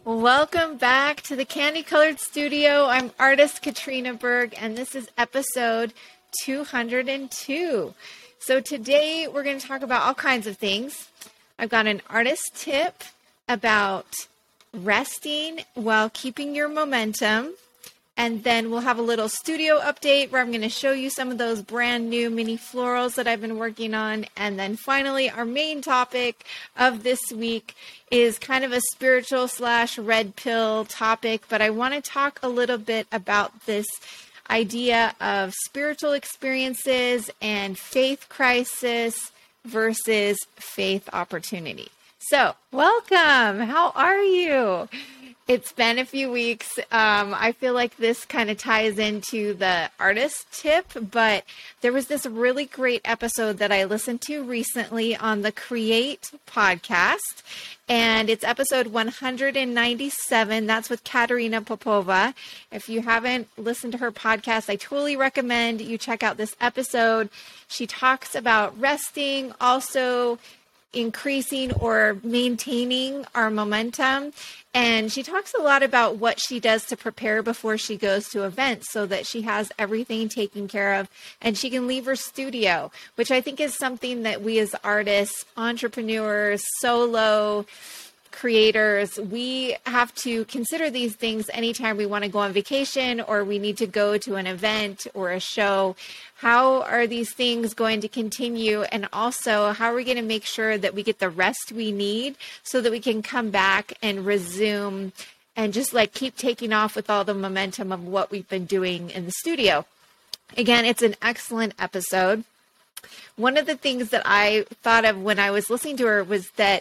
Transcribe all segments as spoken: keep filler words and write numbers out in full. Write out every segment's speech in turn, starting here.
Welcome back to the Candy Colored Studio. I'm artist Katrina Berg, and this is episode two hundred two. So today we're going to talk about all kinds of things. I've got an artist tip about resting while keeping your momentum. And then we'll have a little studio update where I'm going to show you some of those brand new mini florals that I've been working on. And then finally, our main topic of this week is kind of a spiritual slash red pill topic. But I want to talk a little bit about this idea of spiritual experiences and faith crisis versus faith opportunity. So welcome. How are you? It's been a few weeks. Um, I feel like this kind of ties into the artist tip, but there was this really great episode that I listened to recently on the Create podcast, and it's episode one hundred ninety-seven. That's with Katerina Popova. If you haven't listened to her podcast, I totally recommend you check out this episode. She talks about resting, also increasing or maintaining our momentum. And she talks a lot about what she does to prepare before she goes to events so that she has everything taken care of and she can leave her studio, which I think is something that we as artists, entrepreneurs, solo creators, we have to consider these things anytime we want to go on vacation or we need to go to an event or a show. How are these things going to continue? And also, how are we going to make sure that we get the rest we need so that we can come back and resume and just like keep taking off with all the momentum of what we've been doing in the studio? Again, it's an excellent episode. One of the things that I thought of when I was listening to her was that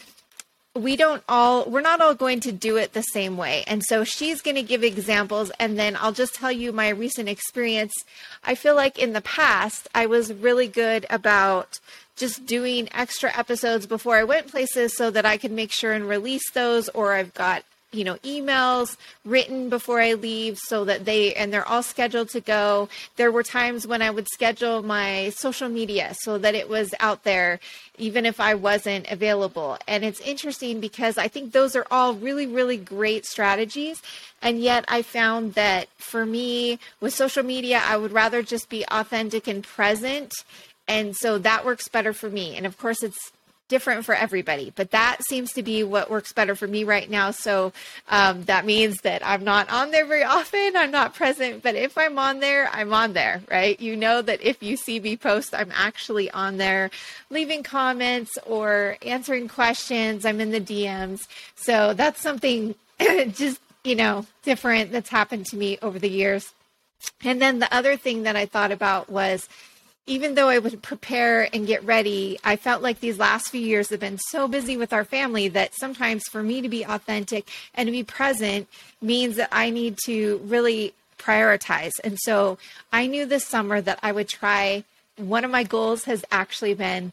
we don't all, we're not all going to do it the same way. And so she's going to give examples, and then I'll just tell you my recent experience. I feel like in the past, I was really good about just doing extra episodes before I went places so that I could make sure and release those, or I've got you know, emails written before I leave so that they, and they're all scheduled to go. There were times when I would schedule my social media so that it was out there, even if I wasn't available. And it's interesting because I think those are all really, really great strategies. And yet I found that for me with social media, I would rather just be authentic and present. And so that works better for me. And of course it's different for everybody, but that seems to be what works better for me right now. So um, that means that I'm not on there very often. I'm not present, but if I'm on there, I'm on there, right? You know that if you see me post, I'm actually on there leaving comments or answering questions. I'm in the D Ms. So that's something just, you know, different that's happened to me over the years. And then the other thing that I thought about was, even though I would prepare and get ready, I felt like these last few years have been so busy with our family that sometimes for me to be authentic and to be present means that I need to really prioritize. And so I knew this summer that I would try. One of my goals has actually been,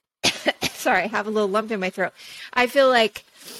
sorry, I have a little lump in my throat. I feel like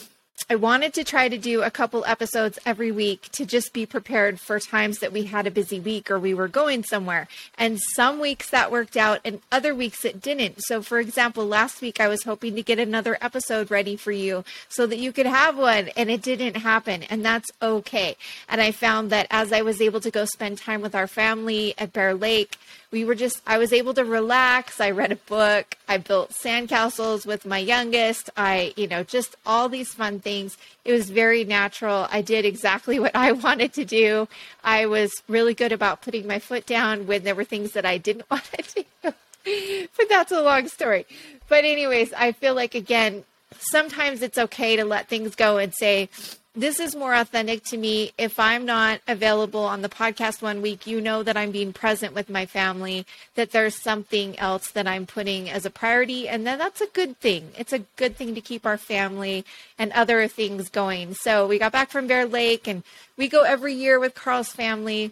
I wanted to try to do a couple episodes every week to just be prepared for times that we had a busy week or we were going somewhere. And some weeks that worked out and other weeks it didn't. So for example, last week I was hoping to get another episode ready for you so that you could have one, and it didn't happen, and that's okay. And I found that as I was able to go spend time with our family at Bear Lake, we were just, I was able to relax. I read a book. I built sandcastles with my youngest. I, you know, just all these fun things. It was very natural. I did exactly what I wanted to do. I was really good about putting my foot down when there were things that I didn't want to do. But that's a long story. But anyways, I feel like, again, sometimes it's okay to let things go and say, this is more authentic to me. If I'm not available on the podcast one week, you know that I'm being present with my family, that there's something else that I'm putting as a priority. And then that's a good thing. It's a good thing to keep our family and other things going. So we got back from Bear Lake, and we go every year with Carl's family.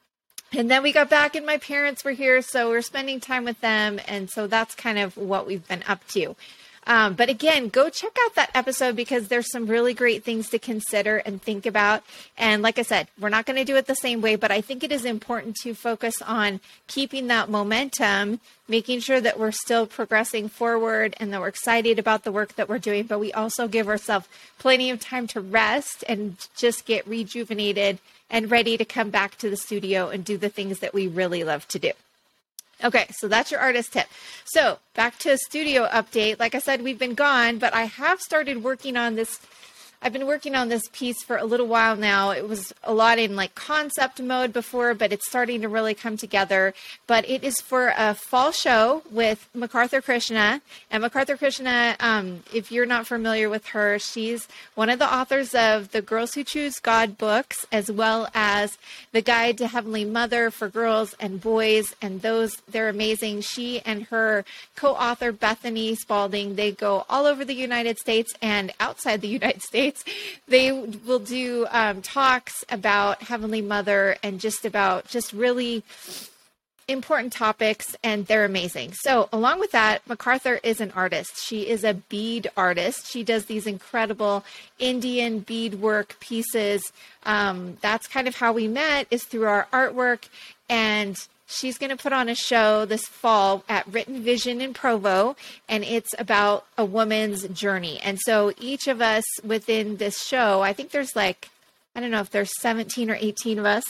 And then we got back and my parents were here. So we're spending time with them. And so that's kind of what we've been up to. Um, but again, go check out that episode because there's some really great things to consider and think about. And like I said, we're not going to do it the same way, but I think it is important to focus on keeping that momentum, making sure that we're still progressing forward and that we're excited about the work that we're doing, but we also give ourselves plenty of time to rest and just get rejuvenated and ready to come back to the studio and do the things that we really love to do. Okay, so that's your artist tip. So back to a studio update. Like I said, we've been gone, but I have started working on this. I've been working on this piece for a little while now. It was a lot in like concept mode before, but it's starting to really come together. But it is for a fall show with MacArthur Krishna. And MacArthur Krishna, um, if you're not familiar with her, she's one of the authors of the Girls Who Choose God books, as well as the Guide to Heavenly Mother for girls and boys. And those, they're amazing. She and her co-author, Bethany Spalding, they go all over the United States and outside the United States. They will do um, talks about Heavenly Mother and just about just really important topics, and they're amazing. So along with that, MacArthur is an artist. She is a bead artist. She does these incredible Indian beadwork pieces. Um, that's kind of how we met, is through our artwork. And she's going to put on a show this fall at Written Vision in Provo, and it's about a woman's journey. And so each of us within this show, I think there's like, I don't know if there's seventeen or eighteen of us,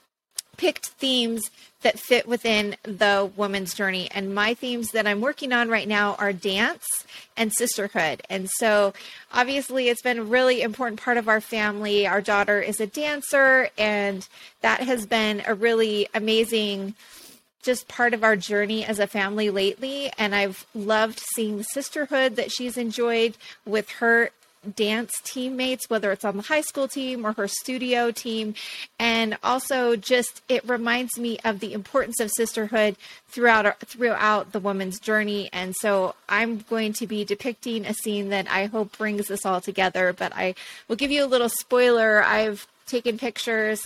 picked themes that fit within the woman's journey. And my themes that I'm working on right now are dance and sisterhood. And so obviously it's been a really important part of our family. Our daughter is a dancer, and that has been a really amazing just part of our journey as a family lately. And I've loved seeing the sisterhood that she's enjoyed with her dance teammates, whether it's on the high school team or her studio team. And also just, it reminds me of the importance of sisterhood throughout, throughout the woman's journey. And so I'm going to be depicting a scene that I hope brings this all together, but I will give you a little spoiler. I've taken pictures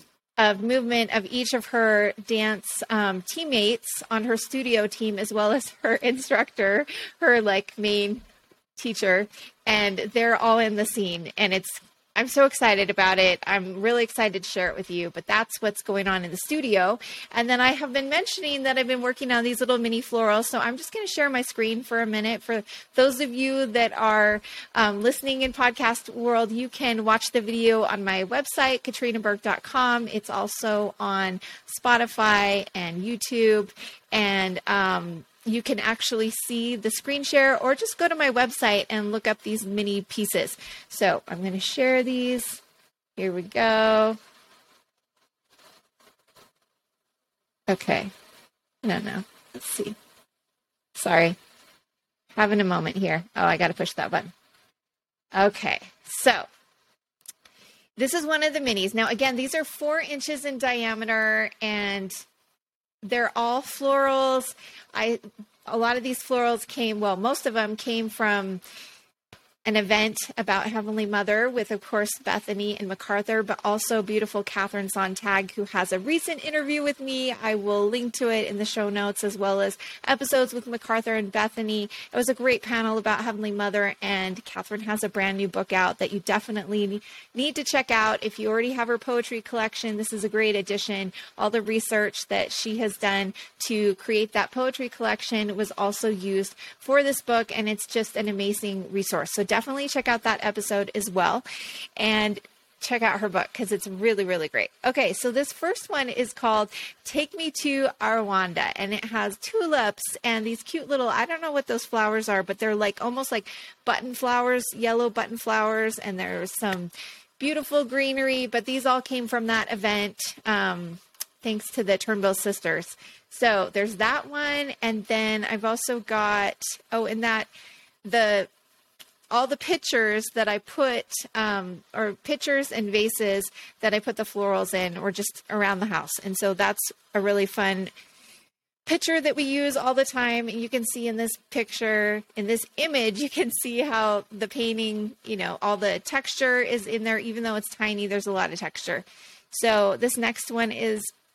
of movement of each of her dance um, teammates on her studio team, as well as her instructor, her like main teacher, and they're all in the scene, and it's I'm so excited about it. I'm really excited to share it with you, but that's what's going on in the studio. And then I have been mentioning that I've been working on these little mini florals, so I'm just going to share my screen for a minute. For those of you that are um, listening in podcast world, you can watch the video on my website, katrina berg dot com. It's also on Spotify and YouTube, and um you can actually see the screen share, or just go to my website and look up these mini pieces. So I'm going to share these. Here we go. Okay. No, no. Let's see. Sorry. Having a moment here. Oh, I got to push that button. Okay. So this is one of the minis. Now, again, these are four inches in diameter, and they're all florals. I, a lot of these florals came, well, most of them came from an event about Heavenly Mother with, of course, Bethany and MacArthur, but also beautiful Catherine Sontag, who has a recent interview with me. I will link to it in the show notes, as well as episodes with MacArthur and Bethany. It was a great panel about Heavenly Mother, and Catherine has a brand new book out that you definitely need to check out. If you already have her poetry collection, this is a great addition. All the research that she has done to create that poetry collection was also used for this book, and it's just an amazing resource. So definitely check out that episode as well, and check out her book because it's really, really great. Okay, so this first one is called Take Me to Rwanda, and it has tulips and these cute little, I don't know what those flowers are, but they're like almost like button flowers, yellow button flowers, and there's some beautiful greenery, but these all came from that event, um, thanks to the Turnbull sisters. So there's that one, and then I've also got, oh, and that, the all the pictures that I put, um, or pictures and vases that I put the florals in, or just around the house. And so that's a really fun picture that we use all the time. And you can see in this picture, in this image, you can see how the painting, you know, all the texture is in there. Even though it's tiny, there's a lot of texture. So this next one is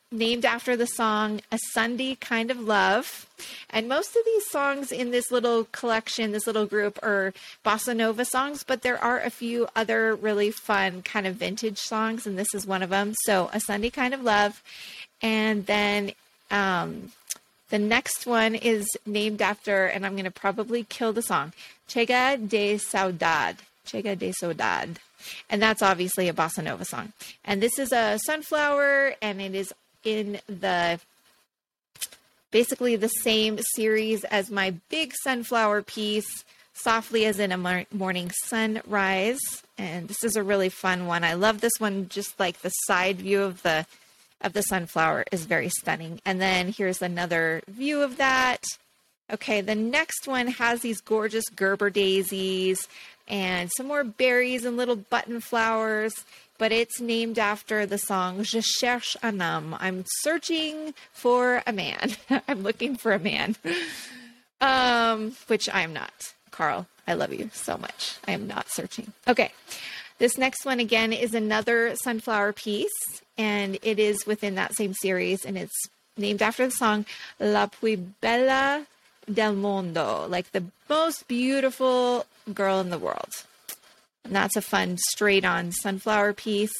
named after the song A Sunday Kind of Love. And most of these songs in this little collection, this little group, are bossa nova songs, but there are a few other really fun kind of vintage songs, and this is one of them. So A Sunday Kind of Love. And then um, the next one is named after, and I'm going to probably kill the song, Chega de Saudade. Chega de Saudade. And that's obviously a bossa nova song. And this is a sunflower, and it is in the basically the same series as my big sunflower piece, Softly as in a Morning Sunrise. And this is a really fun one. I love this one. Just like the side view of the of the sunflower is very stunning. And then here's another view of that. Okay, the next one has these gorgeous Gerber daisies and some more berries and little button flowers, but it's named after the song Je cherche un homme. I'm searching for a man. I'm looking for a man, um, which I am not. Carl, I love you so much. I am not searching. Okay, this next one again is another sunflower piece, and it is within that same series, and it's named after the song La Più Bella del Mondo, like the most beautiful girl in the world. And that's a fun straight on sunflower piece.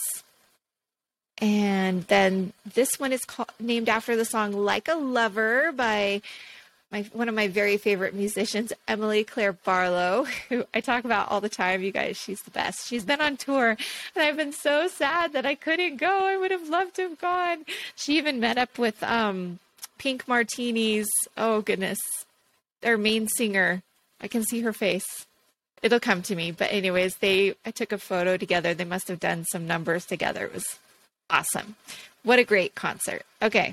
And then this one is called, named after the song Like a Lover by my one of my very favorite musicians, Emily Claire Barlow, who I talk about all the time. You guys, she's the best. She's been on tour, and I've been so sad that I couldn't go. I would have loved to have gone. She even met up with um, Pink Martini's, oh goodness, their main singer. I can see her face. It'll come to me. But anyways, they I took a photo together. They must have done some numbers together. It was awesome. What a great concert. Okay.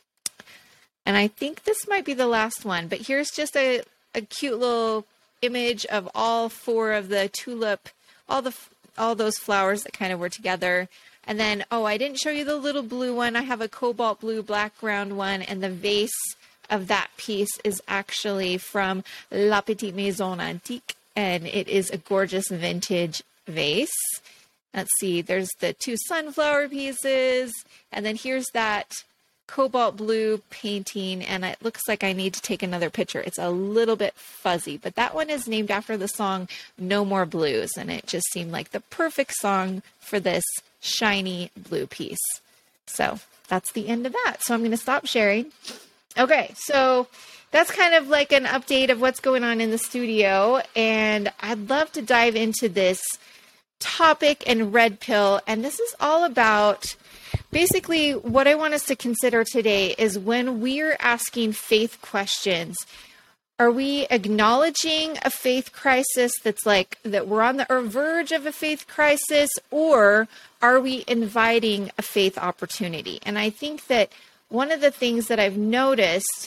And I think this might be the last one, but here's just a, a cute little image of all four of the tulip, all the all those flowers that kind of were together. And then, oh, I didn't show you the little blue one. I have a cobalt blue background one, and the vase of that piece is actually from La Petite Maison Antique, and it is a gorgeous vintage vase. Let's see, there's the two sunflower pieces, and then here's that cobalt blue painting, and it looks like I need to take another picture. It's a little bit fuzzy, but that one is named after the song No More Blues, and it just seemed like the perfect song for this shiny blue piece. So that's the end of that. So I'm going to stop sharing. Okay, so that's kind of like an update of what's going on in the studio, and I'd love to dive into this topic in Red Pill, and this is all about basically what I want us to consider today is when we're asking faith questions, are we acknowledging a faith crisis that's like that we're on the verge of a faith crisis, or are we inviting a faith opportunity? And I think that one of the things that I've noticed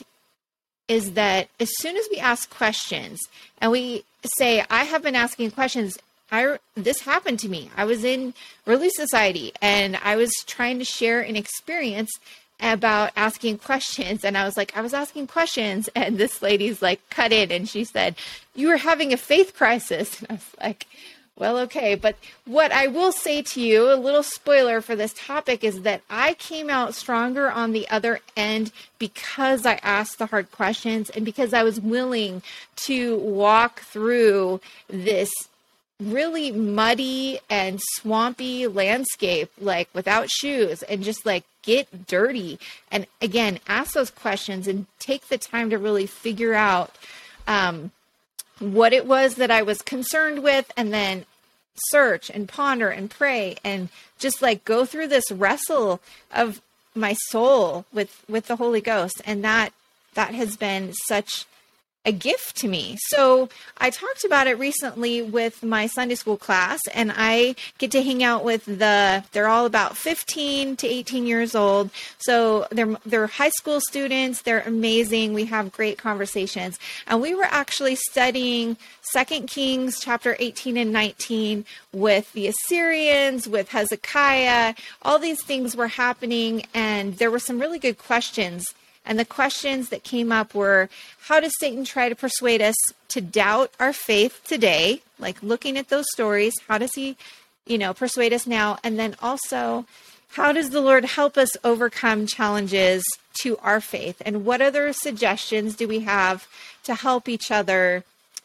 is that as soon as we ask questions and we say, I have been asking questions, I, this happened to me. I was in Relief Society and I was trying to share an experience about asking questions. And I was like, I was asking questions. And this lady's like cut in and she said, you were having a faith crisis. And I was like, well, okay. But what I will say to you, a little spoiler for this topic, is that I came out stronger on the other end because I asked the hard questions and because I was willing to walk through this really muddy and swampy landscape, like without shoes, and just like get dirty. And again, ask those questions and take the time to really figure out um, what it was that I was concerned with, and then search and ponder and pray and just like go through this wrestle of my soul with, with the Holy Ghost. And that, that has been such a gift to me. So I talked about it recently with my Sunday school class, and I get to hang out with the, they're all about fifteen to eighteen years old. So they're, they're high school students. They're amazing. We have great conversations. And we were actually studying Second Kings chapter eighteen and nineteen with the Assyrians, with Hezekiah. All these things were happening, and there were some really good questions. And the questions that came up were, how does Satan try to persuade us to doubt our faith today? Like looking at those stories, how does he, you know, persuade us now? And then also, how does the Lord help us overcome challenges to our faith? And what other suggestions do we have to help each other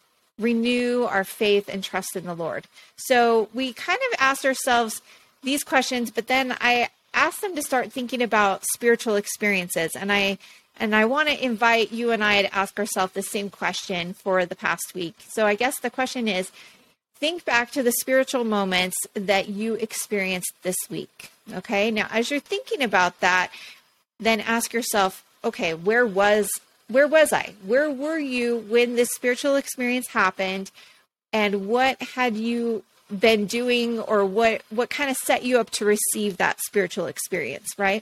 renew our faith and trust in the Lord? So we kind of asked ourselves these questions, but then I asked them to start thinking about spiritual experiences. And I and I want to invite you and I to ask ourselves the same question for the past week. So I guess the question is, think back to the spiritual moments that you experienced this week. Okay. Now, as you're thinking about that, then ask yourself, okay, where was, where was I? Where were you when this spiritual experience happened? And what had you been doing, or what, what kind of set you up to receive that spiritual experience, right?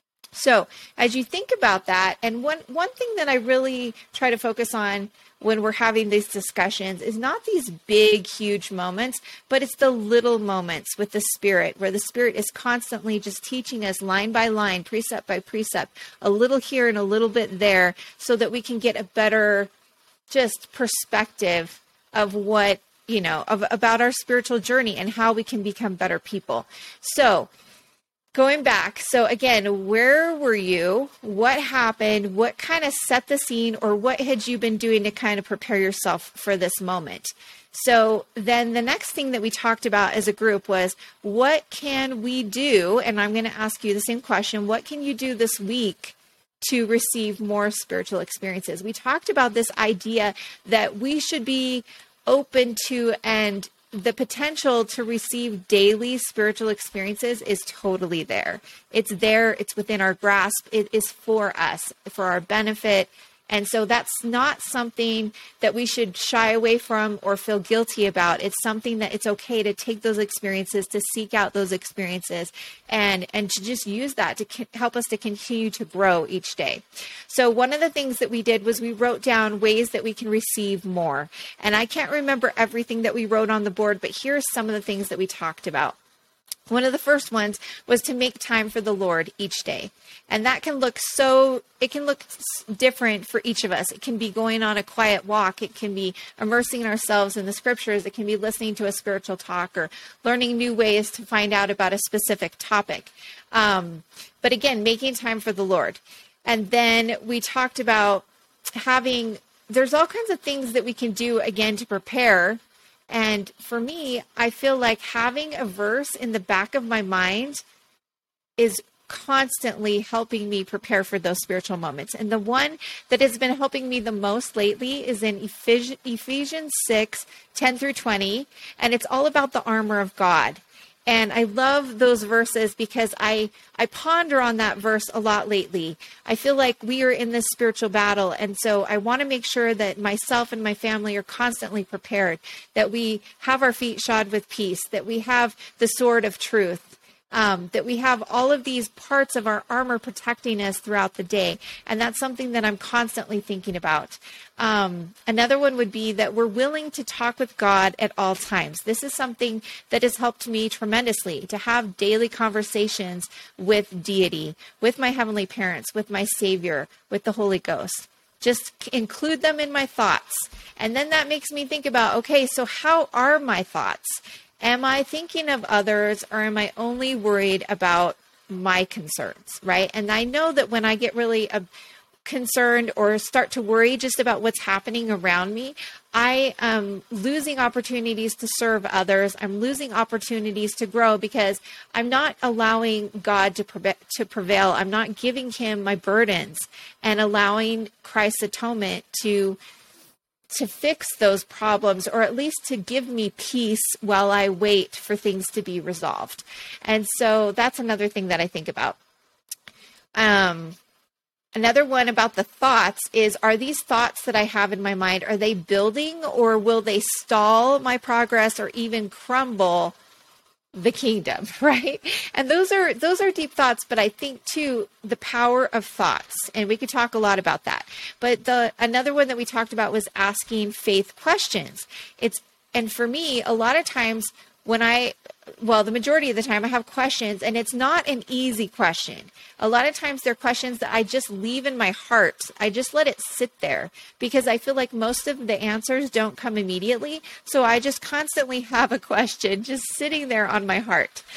So as you think about that, and one, one thing that I really try to focus on when we're having these discussions is not these big, huge moments, but it's the little moments with the Spirit, where the Spirit is constantly just teaching us line by line, precept by precept, a little here and a little bit there, so that we can get a better just perspective of what, you know, of, about our spiritual journey and how we can become better people. So going back, so again, where were you? What happened? What kind of set the scene, or what had you been doing to kind of prepare yourself for this moment? So then the next thing that we talked about as a group was, what can we do? And I'm going to ask you the same question. What can you do this week to receive more spiritual experiences? We talked about this idea that we should be open to, and the potential to receive daily spiritual experiences is totally there. It's there. It's within our grasp. It is for us, for our benefit. And so that's not something that we should shy away from or feel guilty about. It's something that it's okay to take those experiences, to seek out those experiences, and, and to just use that to c- help us to continue to grow each day. So one of the things that we did was we wrote down ways that we can receive more. And I can't remember everything that we wrote on the board, but here's some of the things that we talked about. One of the first ones was to make time for the Lord each day. And that can look so, it can look different for each of us. It can be going on a quiet walk. It can be immersing ourselves in the scriptures. It can be listening to a spiritual talk, or learning new ways to find out about a specific topic. Um, but again, making time for the Lord. And then we talked about having, there's all kinds of things that we can do again to prepare. And for me, I feel like having a verse in the back of my mind is constantly helping me prepare for those spiritual moments. And the one that has been helping me the most lately is in Ephes- Ephesians six, ten through twenty. And it's all about the armor of God. And I love those verses because I, I ponder on that verse a lot lately. I feel like we are in this spiritual battle. And so I want to make sure that myself and my family are constantly prepared, that we have our feet shod with peace, that we have the sword of truth, Um, that we have all of these parts of our armor protecting us throughout the day. And that's something that I'm constantly thinking about. Um, another one would be that we're willing to talk with God at all times. This is something that has helped me tremendously, to have daily conversations with deity, with my heavenly parents, with my Savior, with the Holy Ghost. Just include them in my thoughts. And then that makes me think about, okay, so how are my thoughts? Am I thinking of others, or am I only worried about my concerns, right? And I know that when I get really uh, concerned or start to worry just about what's happening around me, I am losing opportunities to serve others. I'm losing opportunities to grow because I'm not allowing God to, pre- to prevail. I'm not giving him my burdens and allowing Christ's atonement to to fix those problems, or at least to give me peace while I wait for things to be resolved. And so that's another thing that I think about. Um, another one about the thoughts is, are these thoughts that I have in my mind, are they building, or will they stall my progress or even crumble the kingdom, right? And those are those are deep thoughts, but I think too the power of thoughts, and we could talk a lot about that. But the another one that we talked about was asking faith questions. It's and for me, a lot of times when I well, the majority of the time I have questions, and it's not an easy question. A lot of times they're questions that I just leave in my heart. I just let it sit there because I feel like most of the answers don't come immediately. So I just constantly have a question just sitting there on my heart.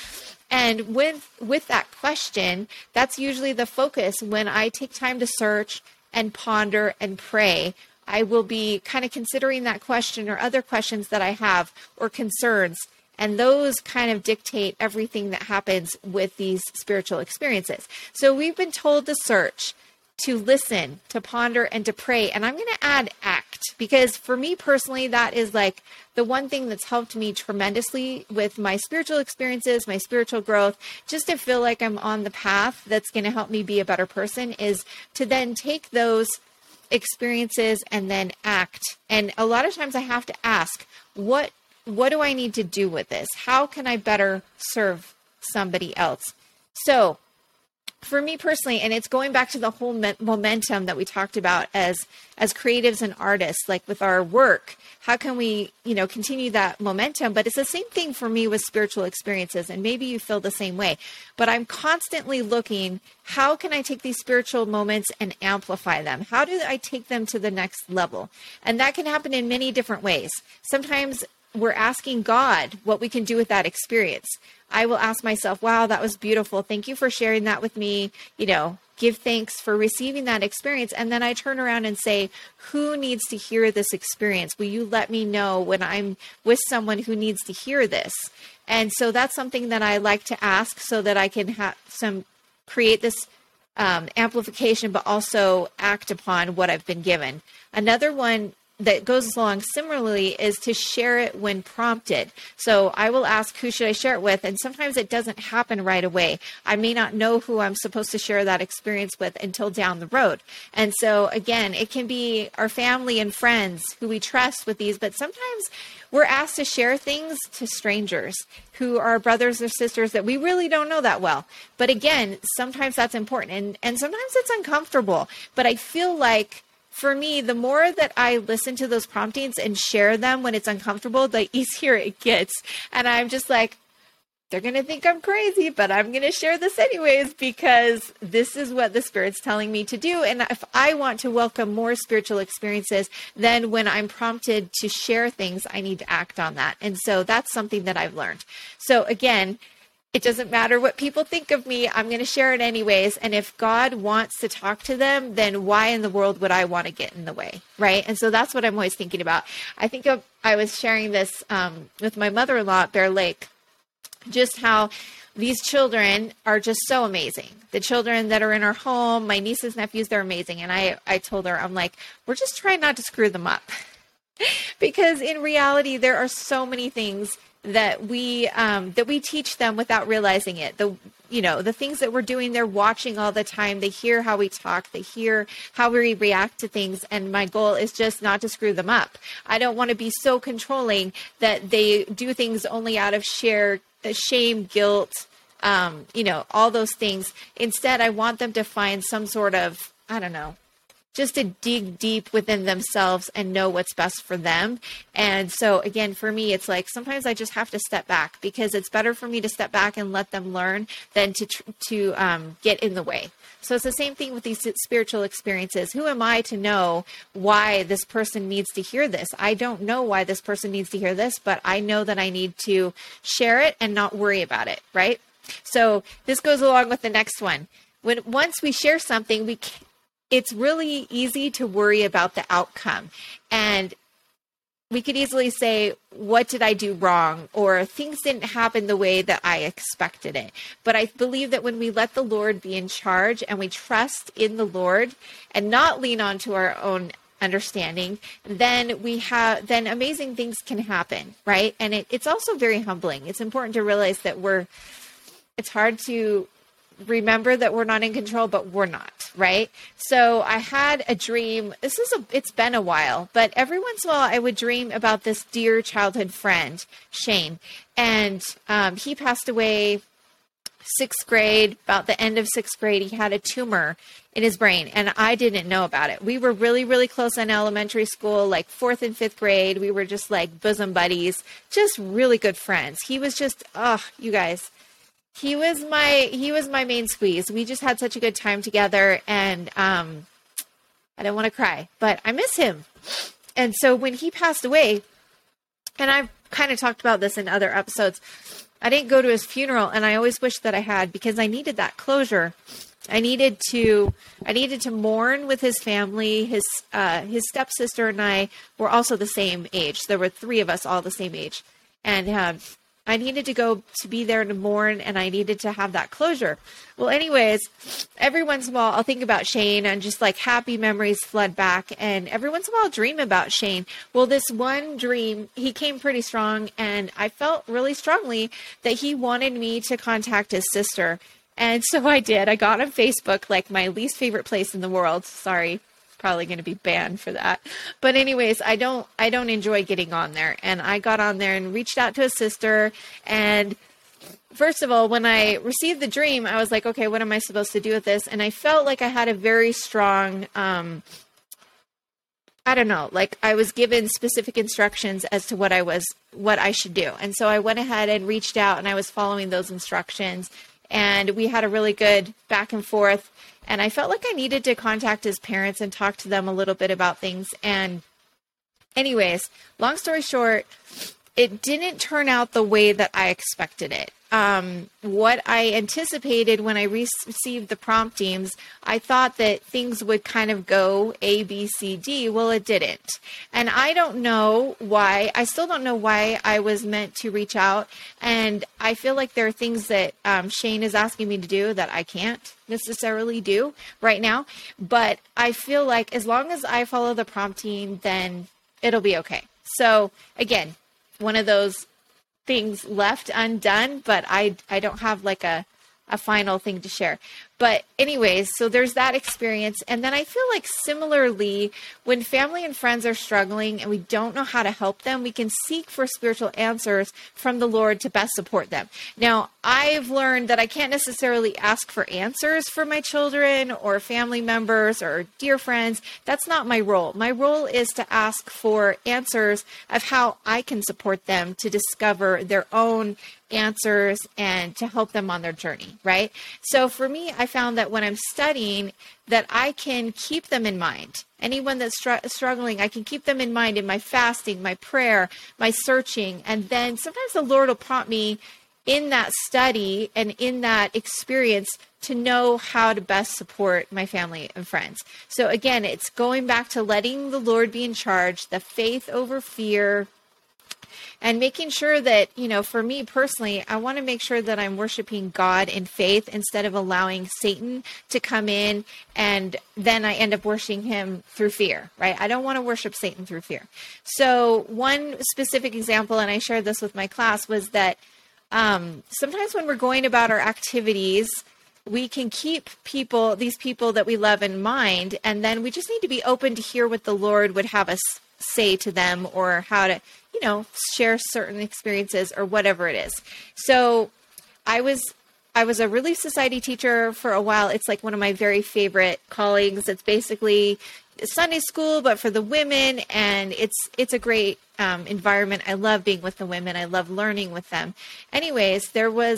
And with, with that question, that's usually the focus. When I take time to search and ponder and pray, I will be kind of considering that question or other questions that I have or concerns. And those kind of dictate everything that happens with these spiritual experiences. So we've been told to search, to listen, to ponder, and to pray. And I'm going to add act, because for me personally, that is like the one thing that's helped me tremendously with my spiritual experiences, my spiritual growth, just to feel like I'm on the path that's going to help me be a better person, is to then take those experiences and then act. And a lot of times I have to ask, what what do I need to do with this? How can I better serve somebody else? So for me personally, and it's going back to the whole me- momentum that we talked about as as creatives and artists, like with our work, how can we, you know, continue that momentum? But it's the same thing for me with spiritual experiences, and maybe you feel the same way. But I'm constantly looking, how can I take these spiritual moments and amplify them? How do I take them to the next level? And that can happen in many different ways. Sometimes we're asking God what we can do with that experience. I will ask myself, wow, that was beautiful. Thank you for sharing that with me. You know, give thanks for receiving that experience. And then I turn around and say, who needs to hear this experience? Will you let me know when I'm with someone who needs to hear this? And so that's something that I like to ask, so that I can have some create this um, amplification, but also act upon what I've been given. Another one that goes along similarly is to share it when prompted. So I will ask, who should I share it with? And sometimes it doesn't happen right away. I may not know who I'm supposed to share that experience with until down the road. And so again, it can be our family and friends who we trust with these, but sometimes we're asked to share things to strangers who are brothers or sisters that we really don't know that well. But again, sometimes that's important, and, and sometimes it's uncomfortable. But I feel like, for me, the more that I listen to those promptings and share them when it's uncomfortable, the easier it gets. And I'm just like, they're going to think I'm crazy, but I'm going to share this anyways, because this is what the Spirit's telling me to do. And if I want to welcome more spiritual experiences, then when I'm prompted to share things, I need to act on that. And so that's something that I've learned. So again, it doesn't matter what people think of me. I'm going to share it anyways. And if God wants to talk to them, then why in the world would I want to get in the way? Right. And so that's what I'm always thinking about. I think of, I was sharing this um, with my mother-in-law at Bear Lake, just how these children are just so amazing. The children that are in our home, my nieces, nephews, they're amazing. And I, I told her, I'm like, we're just trying not to screw them up. Because in reality, there are so many things that we um, that we teach them without realizing it. The you know the things that we're doing, they're watching all the time. They hear how we talk. They hear how we react to things. And my goal is just not to screw them up. I don't want to be so controlling that they do things only out of sheer shame, guilt, um, you know, all those things. Instead, I want them to find some sort of, I don't know, just to dig deep within themselves and know what's best for them. And so again, for me, it's like, sometimes I just have to step back, because it's better for me to step back and let them learn than to, to um, get in the way. So it's the same thing with these spiritual experiences. Who am I to know why this person needs to hear this? I don't know why this person needs to hear this, but I know that I need to share it and not worry about it. Right. So this goes along with the next one. When, once we share something, we can, it's really easy to worry about the outcome. And we could easily say, what did I do wrong? Or things didn't happen the way that I expected it. But I believe that when we let the Lord be in charge and we trust in the Lord and not lean on to our own understanding, then we have, then amazing things can happen, right? And it, it's also very humbling. It's important to realize that we're, it's hard to remember that we're not in control, but we're not, right? So I had a dream. This is a, it's been a while, but every once in a while I would dream about this dear childhood friend, Shane. And um, he passed away sixth grade, about the end of sixth grade. He had a tumor in his brain, and I didn't know about it. We were really, really close in elementary school, like fourth and fifth grade. We were just like bosom buddies, just really good friends. He was just, oh, you guys, He was my he was my main squeeze. We just had such a good time together, and um, I don't want to cry, but I miss him. And so when he passed away, and I've kind of talked about this in other episodes, I didn't go to his funeral, and I always wish that I had, because I needed that closure. I needed to, I needed to mourn with his family. His, uh, his stepsister and I were also the same age. There were three of us all the same age. And, um, I needed to go to be there to mourn, and I needed to have that closure. Well, anyways, every once in a while I'll think about Shane, and just like happy memories flood back. And every once in a while I'll dream about Shane. Well, this one dream, he came pretty strong, and I felt really strongly that he wanted me to contact his sister. And so I did. I got on Facebook, like my least favorite place in the world. Sorry. Probably going to be banned for that. But anyways, I don't, I don't enjoy getting on there. And I got on there and reached out to his sister. And first of all, when I received the dream, I was like, okay, what am I supposed to do with this? And I felt like I had a very strong, um, I don't know, like I was given specific instructions as to what I was, what I should do. And so I went ahead and reached out, and I was following those instructions. And we had a really good back and forth. And I felt like I needed to contact his parents and talk to them a little bit about things. And anyways, long story short, it didn't turn out the way that I expected it. Um, what I anticipated when I re- received the promptings, I thought that things would kind of go A, B, C, D. Well, it didn't. And I don't know why. I still don't know why I was meant to reach out. And I feel like there are things that um, Shane is asking me to do that I can't necessarily do right now. But I feel like as long as I follow the prompting, then it'll be okay. So again, one of those things left undone, but I, I don't have like a, a final thing to share. But anyways, so there's that experience. And then I feel like similarly, when family and friends are struggling and we don't know how to help them, we can seek for spiritual answers from the Lord to best support them. Now, I've learned that I can't necessarily ask for answers for my children or family members or dear friends. That's not my role. My role is to ask for answers of how I can support them to discover their own answers and to help them on their journey, right? So for me, I found that when I'm studying, that I can keep them in mind. Anyone that's str- struggling, I can keep them in mind in my fasting, my prayer, my searching. And then sometimes the Lord will prompt me in that study and in that experience to know how to best support my family and friends. So again, it's going back to letting the Lord be in charge, the faith over fear, and making sure that, you know, for me personally, I want to make sure that I'm worshiping God in faith instead of allowing Satan to come in and then I end up worshiping him through fear, right? I don't want to worship Satan through fear. So one specific example, and I shared this with my class, was that um, sometimes when we're going about our activities, we can keep people, these people that we love in mind, and then we just need to be open to hear what the Lord would have us say to them or how to, you know, share certain experiences or whatever it is. So I was, I was a Relief Society teacher for a while. It's like one of my very favorite callings. It's basically Sunday school, but for the women. And it's, it's a great um, environment. I love being with the women. I love learning with them. Anyways, there was,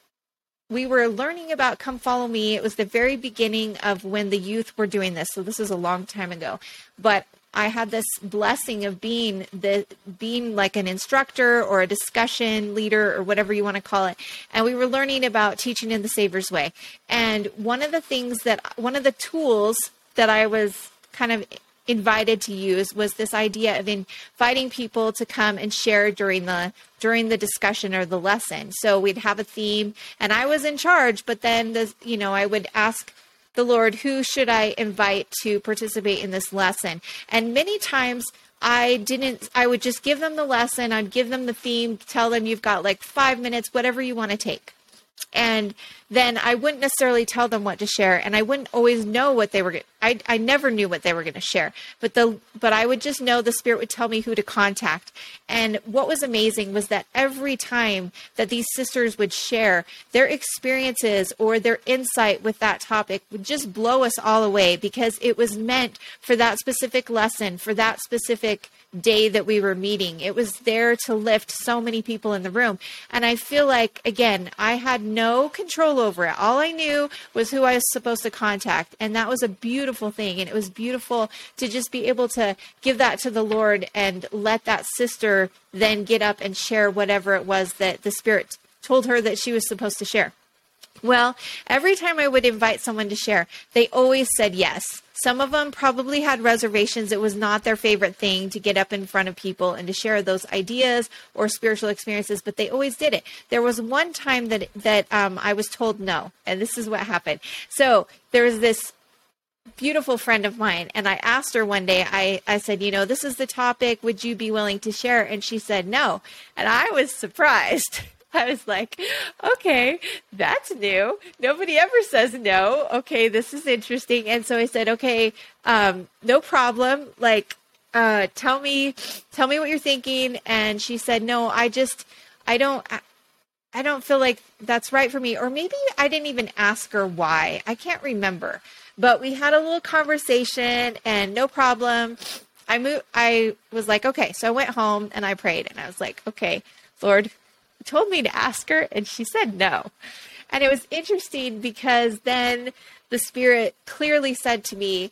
we were learning about Come Follow Me. It was the very beginning of when the youth were doing this. So this was a long time ago, but I had this blessing of being the being like an instructor or a discussion leader or whatever you want to call it. And we were learning about teaching in the Savior's way. And one of the things that, one of the tools that I was kind of invited to use was this idea of inviting people to come and share during the during the discussion or the lesson. So we'd have a theme and I was in charge, but then the, you know, I would ask the Lord, who should I invite to participate in this lesson? And many times I didn't, I would just give them the lesson. I'd give them the theme, tell them you've got like five minutes, whatever you want to take. And then I wouldn't necessarily tell them what to share. And I wouldn't always know what they were going to, I I never knew what they were going to share, but the, but I would just know the Spirit would tell me who to contact. And what was amazing was that every time that these sisters would share their experiences or their insight with that topic would just blow us all away because it was meant for that specific lesson, for that specific day that we were meeting. It was there to lift so many people in the room. And I feel like, again, I had no control over it. All I knew was who I was supposed to contact. And that was a beautiful thing. And it was beautiful to just be able to give that to the Lord and let that sister then get up and share whatever it was that the Spirit told her that she was supposed to share. Well, every time I would invite someone to share, they always said yes. Some of them probably had reservations. It was not their favorite thing to get up in front of people and to share those ideas or spiritual experiences, but they always did it. There was one time that that um, I was told no, and this is what happened. So there was this beautiful friend of mine, and I asked her one day, I, I said, you know, this is the topic. Would you be willing to share? And she said no. And I was surprised. I was like, okay, that's new. Nobody ever says no. Okay, this is interesting. And so I said, okay, um, no problem. Like, uh, tell me, tell me what you're thinking. And she said, no, I just, I don't, I, I don't feel like that's right for me. Or maybe I didn't even ask her why. I can't remember. But we had a little conversation and no problem. I moved, I was like, okay, so I went home and I prayed and I was like, okay, Lord, you told me to ask her and she said no. And it was interesting because then the Spirit clearly said to me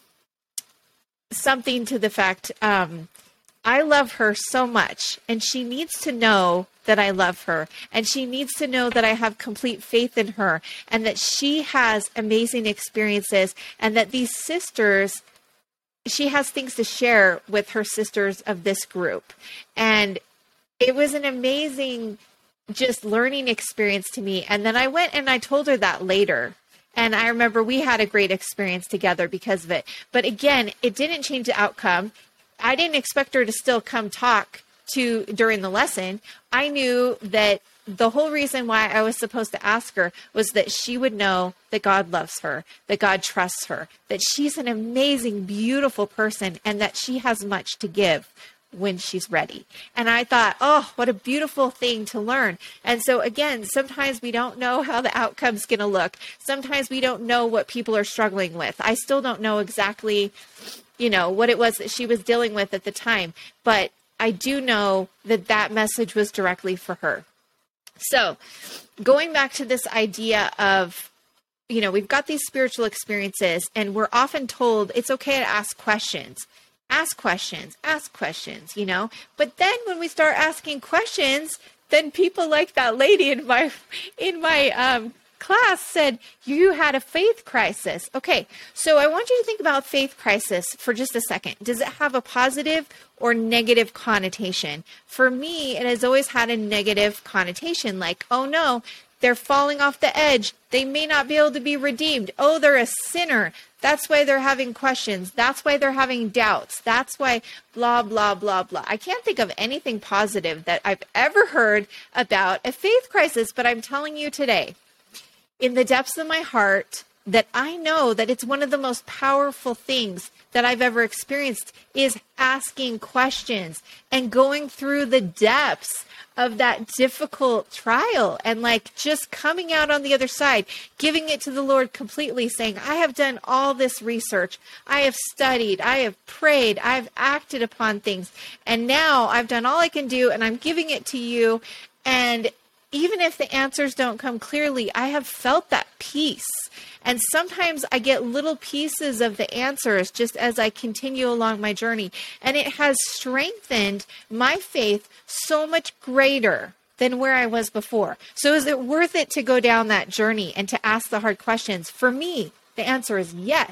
something to the fact, um, I love her so much and she needs to know that I love her and she needs to know that I have complete faith in her and that she has amazing experiences and that these sisters, she has things to share with her sisters of this group. And it was an amazing just learning experience to me. And then I went and I told her that later. And I remember we had a great experience together because of it. But again, it didn't change the outcome. I didn't expect her to still come talk to during the lesson. I knew that the whole reason why I was supposed to ask her was that she would know that God loves her, that God trusts her, that she's an amazing, beautiful person, and that she has much to give when she's ready. And I thought, oh, what a beautiful thing to learn. And so again, sometimes we don't know how the outcome's going to look. Sometimes we don't know what people are struggling with. I still don't know exactly, you know, what it was that she was dealing with at the time, but I do know that that message was directly for her. So going back to this idea of, you know, we've got these spiritual experiences and we're often told it's okay to ask questions. Ask questions, ask questions, you know, but then when we start asking questions, then people like that lady in my, in my, um, class said, you had a faith crisis. Okay. So I want you to think about faith crisis for just a second. Does it have a positive or negative connotation? For me, it has always had a negative connotation, like, oh no, they're falling off the edge. They may not be able to be redeemed. Oh, they're a sinner. That's why they're having questions. That's why they're having doubts. That's why blah, blah, blah, blah. I can't think of anything positive that I've ever heard about a faith crisis, but I'm telling you today, in the depths of my heart, that I know that it's one of the most powerful things that I've ever experienced is asking questions and going through the depths of that difficult trial and like just coming out on the other side, giving it to the Lord completely, saying, I have done all this research. I have studied. I have prayed. I've acted upon things. And now I've done all I can do and I'm giving it to you. And even if the answers don't come clearly, I have felt that peace. And sometimes I get little pieces of the answers just as I continue along my journey. And it has strengthened my faith so much greater than where I was before. So is it worth it to go down that journey and to ask the hard questions? For me, the answer is yes.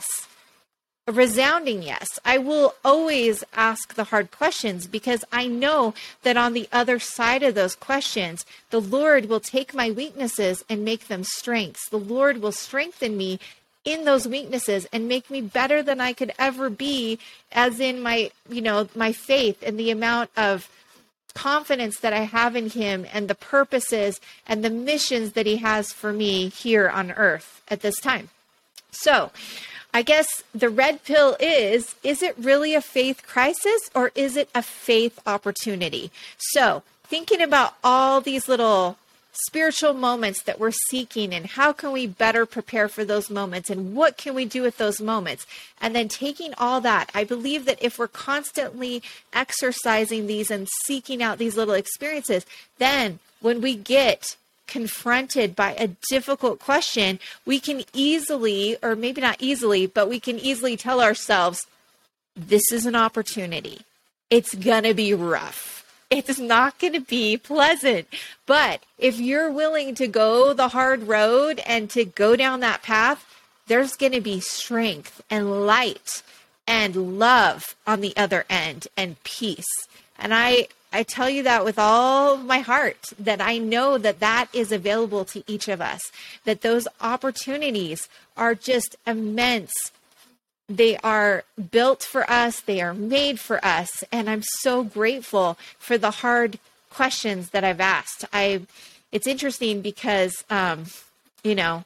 A resounding yes. I will always ask the hard questions because I know that on the other side of those questions, the Lord will take my weaknesses and make them strengths. The Lord will strengthen me in those weaknesses and make me better than I could ever be, as in my, you know, my faith and the amount of confidence that I have in him and the purposes and the missions that he has for me here on earth at this time. So, I guess the red pill is, is it really a faith crisis or is it a faith opportunity? So thinking about all these little spiritual moments that we're seeking and how can we better prepare for those moments and what can we do with those moments? And then taking all that, I believe that if we're constantly exercising these and seeking out these little experiences, then when we get confronted by a difficult question, we can easily, or maybe not easily, but we can easily tell ourselves, this is an opportunity. It's going to be rough. It's not going to be pleasant. But if you're willing to go the hard road and to go down that path, there's going to be strength and light and love on the other end and peace. And I, I tell you that with all my heart, that I know that that is available to each of us, that those opportunities are just immense. They are built for us. They are made for us. And I'm so grateful for the hard questions that I've asked. I, it's interesting because, um, you know,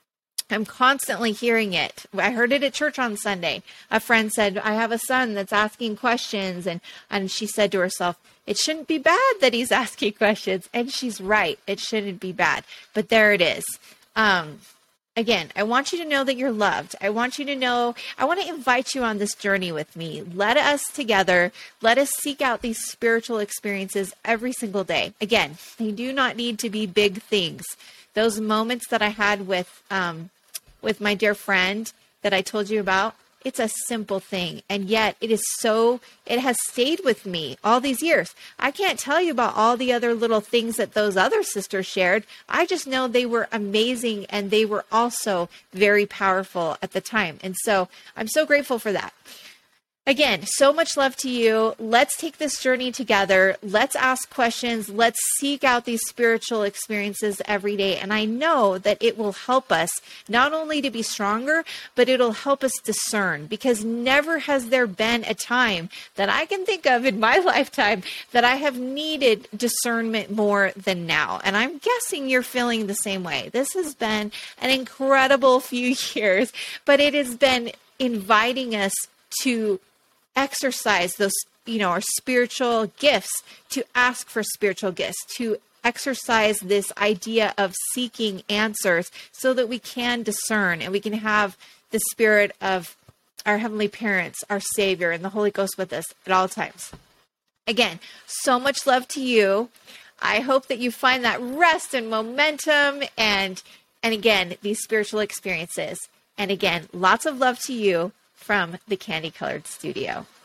I'm constantly hearing it. I heard it at church on Sunday. A friend said, I have a son that's asking questions. And, and she said to herself, it shouldn't be bad that he's asking questions. And she's right. It shouldn't be bad. But there it is. Um, Again, I want you to know that you're loved. I want you to know, I want to invite you on this journey with me. Let us together, let us seek out these spiritual experiences every single day. Again, they do not need to be big things. Those moments that I had with, um, with my dear friend that I told you about, it's a simple thing. And yet it is so, it has stayed with me all these years. I can't tell you about all the other little things that those other sisters shared. I just know they were amazing and they were also very powerful at the time. And so I'm so grateful for that. Again, so much love to you. Let's take this journey together. Let's ask questions. Let's seek out these spiritual experiences every day. And I know that it will help us not only to be stronger, but it'll help us discern, because never has there been a time that I can think of in my lifetime that I have needed discernment more than now. And I'm guessing you're feeling the same way. This has been an incredible few years, but it has been inviting us to exercise those, you know, our spiritual gifts, to ask for spiritual gifts, to exercise this idea of seeking answers so that we can discern and we can have the spirit of our heavenly parents, our Savior, and the Holy Ghost with us at all times. Again, so much love to you. I hope that you find that rest and momentum and, and again, these spiritual experiences. And again, lots of love to you from the Candy Colored Studio.